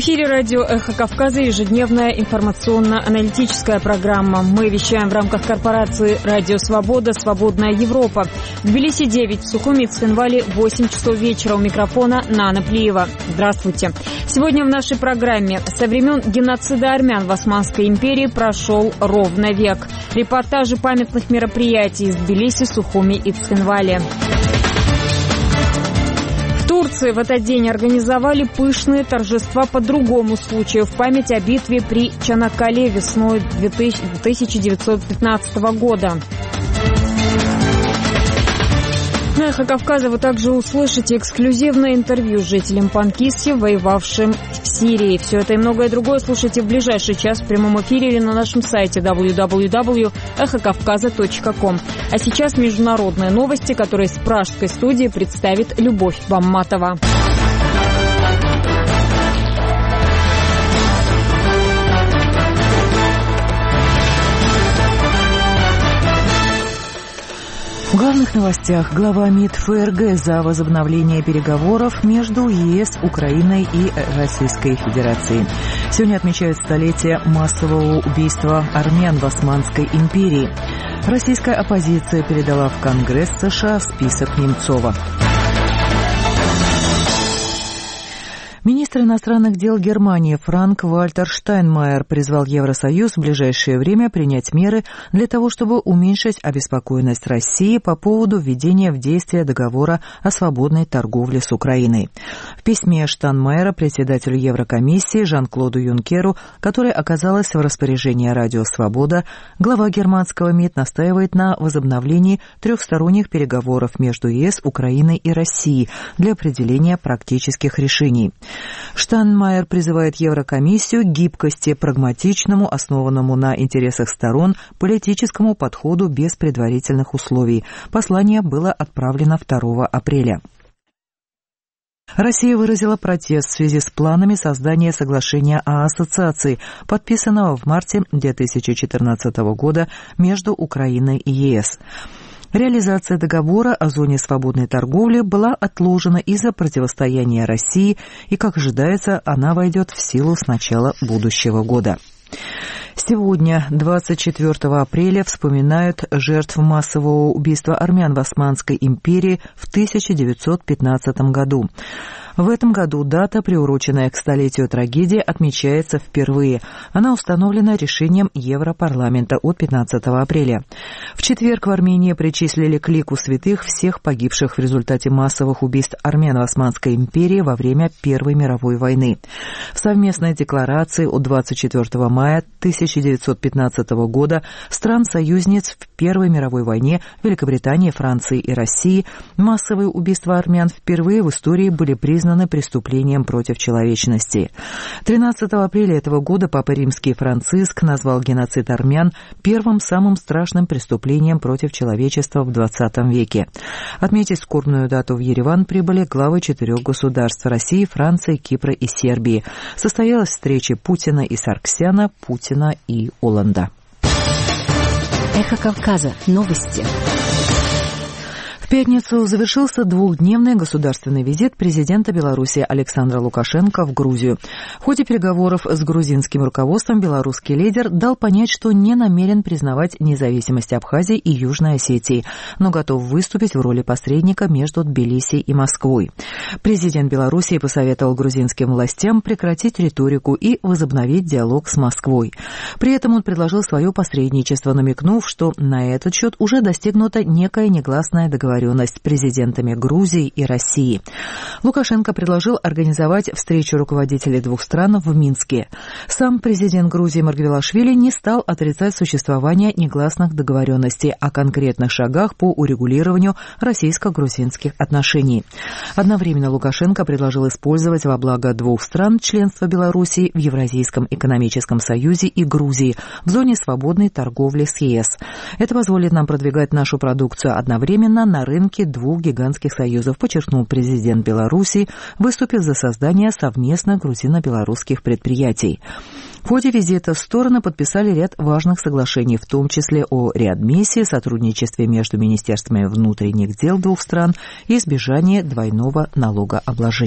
эфире радио «Эхо Кавказа» ежедневная информационно-аналитическая программа. Мы вещаем в рамках корпорации «Радио Свобода. Свободная Европа». В Тбилиси 9, в Сухуми и Цхинвале 8 часов вечера. У микрофона Нана Плиева. Здравствуйте. Сегодня в нашей программе: со времен геноцида армян в Османской империи прошел ровно век. Репортажи памятных мероприятий из Тбилиси, Сухуми и Цхинвале. В Турции в этот день организовали пышные торжества по другому случаю, в память о битве при Чанаккале весной 1915 года. На «Эхо Кавказа» вы также услышите эксклюзивное интервью с жителем Панкисья, воевавшим в Сирии. Все это и многое другое слушайте в ближайший час в прямом эфире или на нашем сайте www.эхокавказа.ком. А сейчас международные новости, которые с пражской студии представит Любовь Бамматова. В главных новостях: глава МИД ФРГ за возобновление переговоров между ЕС, Украиной и Российской Федерацией. Сегодня отмечают столетие массового убийства армян в Османской империи. Российская оппозиция передала в Конгресс США список Немцова. Министр иностранных дел Германии Франк-Вальтер Штайнмайер призвал Евросоюз в ближайшее время принять меры для того, чтобы уменьшить обеспокоенность России по поводу введения в действие договора о свободной торговле с Украиной. В письме Штайнмайера председателю Еврокомиссии Жан-Клоду Юнкеру, которое оказалось в распоряжении Радио Свобода, глава германского МИД настаивает на возобновлении трехсторонних переговоров между ЕС, Украиной и Россией для определения практических решений. Штайнмайер призывает Еврокомиссию к гибкости, прагматичному, основанному на интересах сторон, политическому подходу без предварительных условий. Послание было отправлено 2 апреля. Россия выразила протест в связи с планами создания соглашения о ассоциации, подписанного в марте 2014 года между Украиной и ЕС. Реализация договора о зоне свободной торговли была отложена из-за противостояния России, и, как ожидается, она войдет в силу с начала будущего года. Сегодня, 24 апреля, вспоминают жертв массового убийства армян в Османской империи в 1915 году. В этом году дата, приуроченная к столетию трагедии, отмечается впервые. Она установлена решением Европарламента от 15 апреля. В четверг в Армении причислили к лику святых всех погибших в результате массовых убийств армян в Османской империи во время Первой мировой войны. В совместной декларации от 24 мая 1915 года стран-союзниц в Первой мировой войне Великобритании, Франции и России массовые убийства армян впервые в истории были признаны преступлением против человечности. 13 апреля этого года Папа Римский Франциск назвал геноцид армян первым самым страшным преступлением против человечества в 20 веке. Отметить скорбную дату в Ереван прибыли главы 4 государств – России, Франции, Кипра и Сербии. Состоялась встреча Путина и Сарксяна, Путина и Олланда. Эхо Кавказа. Новости. В пятницу завершился двухдневный государственный визит президента Беларуси Александра Лукашенко в Грузию. В ходе переговоров с грузинским руководством белорусский лидер дал понять, что не намерен признавать независимость Абхазии и Южной Осетии, но готов выступить в роли посредника между Тбилиси и Москвой. Президент Беларуси посоветовал грузинским властям прекратить риторику и возобновить диалог с Москвой. При этом он предложил свое посредничество, намекнув, что на этот счет уже достигнута некая негласная договоренность с президентами Грузии и России. Лукашенко предложил организовать встречу руководителей двух стран в Минске. Сам президент Грузии Маргвелашвили не стал отрицать существование негласных договоренностей о конкретных шагах по урегулированию российско-грузинских отношений. Одновременно Лукашенко предложил использовать во благо двух стран членство Белоруссии в Евразийском экономическом союзе и Грузии в зоне свободной торговли с ЕС. Это позволит нам продвигать нашу продукцию одновременно на рынке двух гигантских союзов, подчеркнул президент Беларуси, выступив за создание совместных грузино-белорусских предприятий. В ходе визита стороны подписали ряд важных соглашений, в том числе о реадмиссии, сотрудничестве между министерствами внутренних дел двух стран и избежании двойного налогообложения.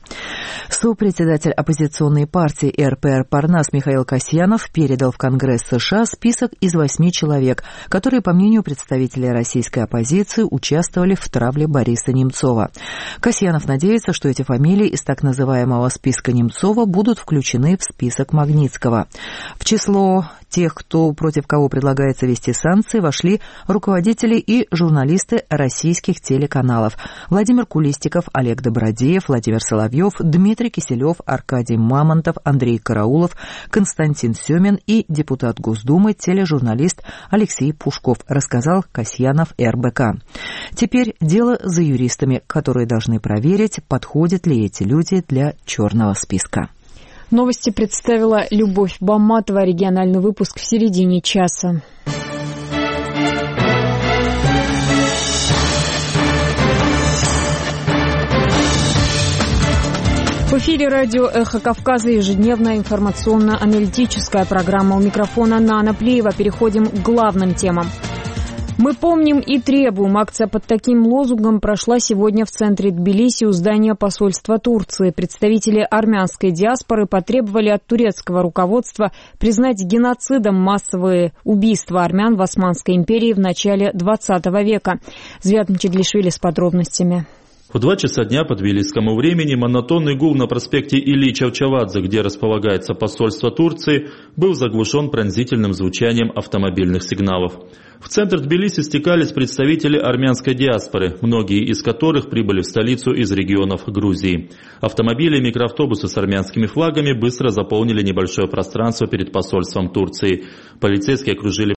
Сопредседатель оппозиционной партии РПР «Парнас» Михаил Касьянов передал в Конгресс США список из 8 человек, которые, по мнению представителей российской оппозиции, участвовали в травле Бориса Немцова. Касьянов надеется, что эти фамилии из так называемого списка Немцова будут включены в список Магнитского. В число тех, против кого предлагается ввести санкции, вошли руководители и журналисты российских телеканалов: Владимир Кулистиков, Олег Добродеев, Владимир Соловьев, Дмитрий Киселев, Аркадий Мамонтов, Андрей Караулов, Константин Семин и депутат Госдумы, тележурналист Алексей Пушков, рассказал Касьянов РБК. Теперь дело за юристами, которые должны проверить, подходят ли эти люди для черного списка. Новости представила Любовь Баматова. Региональный выпуск в середине часа. В эфире радио «Эхо Кавказа», ежедневная информационно-аналитическая программа. У микрофона Нана Плеева. Переходим к главным темам. Мы помним и требуем. Акция под таким лозунгом прошла сегодня в центре Тбилиси у здания посольства Турции. Представители армянской диаспоры потребовали от турецкого руководства признать геноцидом массовые убийства армян в Османской империи в начале XX века. Звят Мчеглишвили с подробностями. В 2 часа дня по тбилисскому времени монотонный гул на проспекте Ильи Чавчавадзе, где располагается посольство Турции, был заглушен пронзительным звучанием автомобильных сигналов. В центр Тбилиси стекались представители армянской диаспоры, многие из которых прибыли в столицу из регионов Грузии. Автомобили и микроавтобусы с армянскими флагами быстро заполнили небольшое пространство перед посольством Турции. Полицейские окружили